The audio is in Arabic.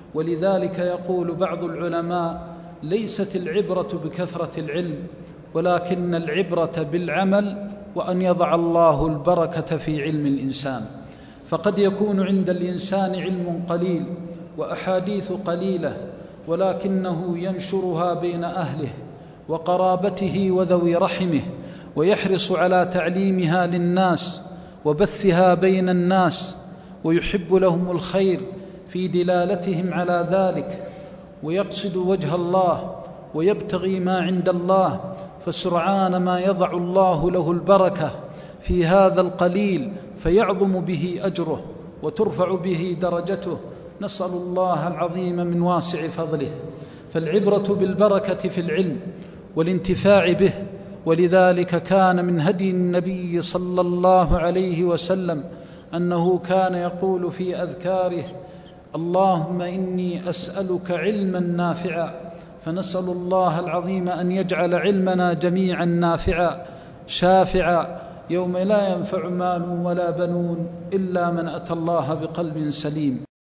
ولذلك يقول بعض العلماء: ليست العبرة بكثرة العلم، ولكن العبرة بالعمل، وأن يضع الله البركة في علم الإنسان. فقد يكون عند الإنسان علم قليل وأحاديث قليلة، ولكنه ينشرها بين أهله وقرابته وذوي رحمه، ويحرص على تعليمها للناس وبثها بين الناس، ويحب لهم الخير في دلالتهم على ذلك، ويقصد وجه الله ويبتغي ما عند الله، فسرعان ما يضع الله له البركة في هذا القليل فيعظم به أجره وترفع به درجته، نسأل الله العظيم من واسع فضله. فالعبرة بالبركة في العلم والانتفاع به، ولذلك كان من هدي النبي صلى الله عليه وسلم أنه كان يقول في أذكاره: اللهم إني أسألك علما نافعا. فنسأل الله العظيم أن يجعل علمنا جميعا نافعا شافعا يوم لا ينفع مال ولا بنون إلا من أتى الله بقلب سليم.